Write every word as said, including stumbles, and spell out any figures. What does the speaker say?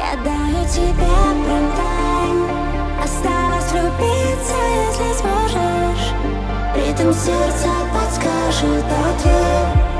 Я даю тебе прайм-тайм. Осталось влюбиться, если сможешь. Ритм сердца подскажет ответ.